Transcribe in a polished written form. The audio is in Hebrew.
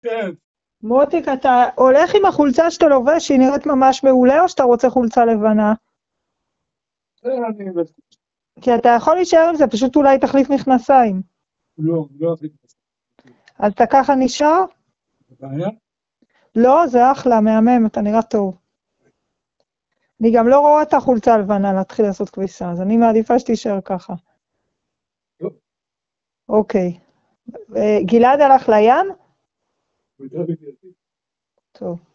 כן. מותיק, אתה הולך עם החולצה שאתה לובש, שהיא נראית ממש מעולה, או שאתה רוצה חולצה לבנה? אני כי אתה יכול להישאר עם זה, פשוט אולי תחליף מכנסיים. לא אחליט את זה. אז אתה ככה נשאר? זה בעיה? לא, זה אחלה, מהמם, אתה נראה טוב. אני גם לא רואה את החולצה הלבנה להתחיל לעשות כביסה, אז אני מעדיפה שתישאר ככה. לא. אוקיי. גלעד הלך לים? הוא יותר בגללתי. טוב.